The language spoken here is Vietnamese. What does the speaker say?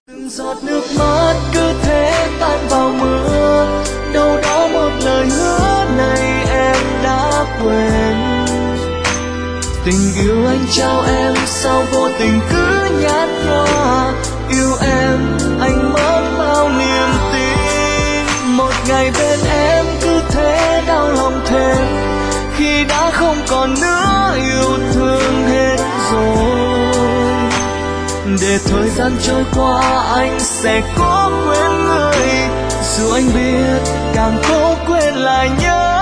Từng giọt nước mắt cứ thế tan vào mưa, đâu đó một lời hứa này em đã quên. Tình yêu anh trao em sao vô tình cứ nhạt nhòa, yêu em anh mất bao niềm tin. Một ngày bên em cứ thế đau lòng thêm, khi đã không còn nữa yêu thương hết rồi. Để thời gian trôi qua anh sẽ cố quên người, dù anh biết càng cố quên lại nhớ.